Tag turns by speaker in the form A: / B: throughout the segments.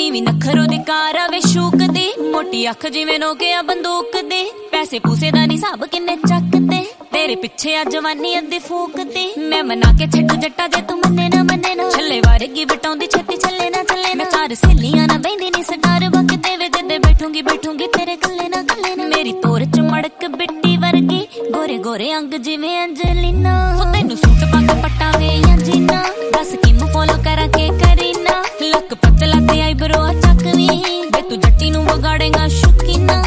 A: ਨੀਵੀਂ ਨਖਰੋ ਦੀ ਕਾਰ ਆਵੇ ਸ਼ੂਕ ਦੀ, ਮੋਟੀ ਅੱਖ ਜਿਵੇਂ ਨੋਕਿਆ ਬੰਦੂਕ ਦੀ, ਪੈਸੇ ਪੂਸੇ ਦਾ ਨੀ ਹਿਸਾਬ ਕਿੰਨੇ ਚੱਕਦੇ, ਤੇਰੇ ਪਿੱਛੇ ਆ ਜਵਾਨੀ ਅੱਧੀ ਫੂਕਦੀ। ਮੈਂ ਮਨਾ ਕੇ ਛੱਡੂ ਜੱਟਾ ਜੇ ਤੂੰ ਮੰਨੇ ਨਾ ਛੱਲੇ ਵਾਰਗੀ ਬਟਾਉਂਦੀ ਛੇਤੀ ਛੱਲੇ ਨਾ ਮੈਂ ਚਾਰ ਸਹੇਲੀਆਂ ਨਾ ਬਹਿੰਦੀ ਨੀ ਸਟਾਰ ਬਕਦੇ ਵੇ ਜਦੇ ਬੈਠੂੰਗੀ ਤੇਰੇ ਕੱਲੇ ਨਾ ਮੇਰੀ ਤੋਰ ਚ ਮੜਕ ਬਿੱਟੀ ਵਰਗੀ, ਗੋਰੇ ਗੋਰੇ ਅੰਗ ਜਿਵੇਂ ਅੰਜਲੀਨਾ, ਤੈਨੂੰ ਸੂਟ ਪਾ ਕੇ ਪੱਟਾ ਵੇ ਜਾਂ ਜੀਨਾ, ਦੱਸ ਕਿਨੂੰ ਫੋਲੋ ਕਰਾਂ ਕੇ ਕਰੀਨਾ, ਲੱਕ ਪਤਲਾ ਤੇ ਆਈਬਰੋ ਚੱਕਵੀਂ ਵੇ ਤੂੰ ਜੱਟੀ ਨੂੰ ਵਿਗਾੜੇਗਾ ਸ਼ੁਕੀਨਾ,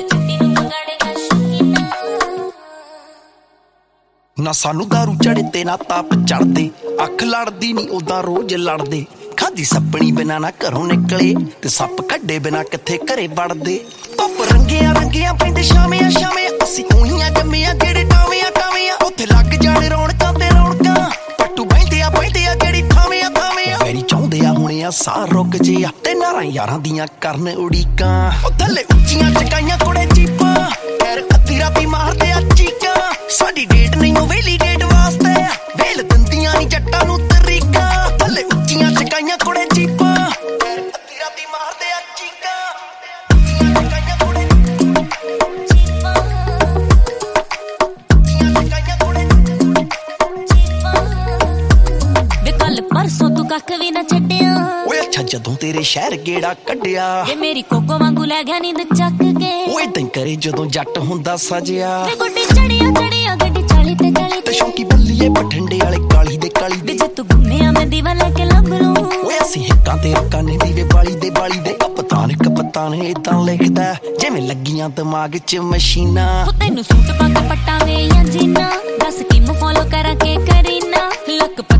B: ਨਾ ਸਾਨੂੰ ਦਾਰੂ ਚੜੇ ਤੇ ਨਾ ਤਾਪ ਚੜਦੇ, ਅੱਖ ਲੜਦੀ ਨੀ ਉਦਾਂ ਰੋਜ਼ ਲੜਦੇ, ਖਾਦੀ ਸੱਪਣੀ ਬਿਨਾ ਨਾ ਘਰੋਂ ਨਿਕਲੇ ਤੇ ਸੱਪ ਕੱਢੇ ਬਿਨਾ ਕਿੱਥੇ ਘਰੇ ਵੜਦੇ, ਧੁੱਪ ਰੰਗੀਆਂ ਪੈਂਦੇ ਛਾਵੇਂ ਅਸੀਂ ਉਹੀਆਂ ਜੰਮੀਆਂ ਜਿਹੜੇ ਟਾਵੇਂ ਉੱਥੇ ਲੱਗ ਜਾਣੇ ਰੌਣਕਾਂ ਤੇ ਰੌਣਕਾਂ, ਪੱਟੂ ਬਹਿੰਦੇ ਆ ਜਿਹੜੀ ਥਾਵੇਂ ਮੇਰੀ ਚਾਹੁੰਦੇ ਆ ਹੁਣੇ ਆ ਸਾਹ ਰੁਕ ਜੇ ਆ ਤੇ ਨਾਰਾਂ ਯਾਰਾਂ ਦੀਆਂ ਕਰਨ ਉਡੀਕਾਂ, ਉਹ ਥੱਲੇ ਉੱਚੀਆਂ ਚਕਾਈਆਂ ਕੁੜੇ ਚੀਪਾਂ ਯਾਰ ਅੱਧੀ ਰਾਤੀ ਮਾਰਦੇ ਆ ਚੀਕਾਂ, ਸਾਡੀ ਡੇਟ ਨਹੀਂ ਉਹ ਵੇਲੀ ਡੇਟ ਵਾਸਤੇ ਵੇਲ ਦਿੰਦੀਆਂ ਨੀ ਜੱਟਾਂ ਨੂੰ ਤਰੀਕਾਂ, ਥੱਲੇ ਉੱਚੀਆਂ ਚਕਾਈਆਂ ਕੁੜੇ ਚੀਪਾਂ ਯਾਰ ਅੱਧੀ ਰਾਤੀ ਮਾਰਦੇ ਆ ਚੀਕਾਂ,
A: ਪਰਸੋਂ ਤੂੰ ਕੱਖ ਵੀ ਨਾ ਛੱਡਿਆ
B: ਓਏ ਅੱਛਾ ਜਦੋਂ ਤੇਰੇ ਸ਼ਹਿਰ ਗੇੜਾ ਕੱਢਿਆ
A: ਤੇ ਮੇਰੀ ਕੋਕੋ ਵਾਂਗੂ ਲੈ ਗਿਆ ਨੀਂਦ ਚੱਕ ਕੇ,
B: ਓਏ ਏਦਾਂ ਕਰੇ ਜਦੋਂ ਜੱਟ ਹੁੰਦਾ ਸਜਿਆ
A: ਤੇ ਗੁੱਡੀ ਚੜਿਆ ਗੱਡੀ 40 ਤੇ
B: ਸ਼ੌਂਕੀ ਬੱਲੀਏ ਬਠਿੰਡੇ ਵਾਲੇ ਕਾਲੀ ਦੇ
A: ਜੇ ਤੂੰ ਘੁੰਮਿਆ ਮੈਂ ਦੀਵਾ ਲੈ ਕੇ ਲੱਭ ਲੂੰ,
B: ਓਏ ਅਸੀਂ ਹਿੱਕਾਂ ਤੇ ਕਾਨੇ ਦੀ ਵੇ ਬਾਲੀ ਦੇ ਕਪਤਾਨ ਏਦਾਂ ਲਿਖਦਾ ਜਿਵੇਂ ਲੱਗੀਆਂ ਦਿਮਾਗ 'ਚ ਮਸ਼ੀਨਾਂ,
A: ਤੈਨੂੰ ਸੂਟ ਪਾ ਕੇ ਪੱਟਾ ਵੇ ਜਾਂ ਜੀਨਾ, ਦੱਸ ਕਿਨੂੰ ਫੋਲੋ ਕਰਾਂ ਕੇ ਕਰੀਨਾ, ਲੱਕ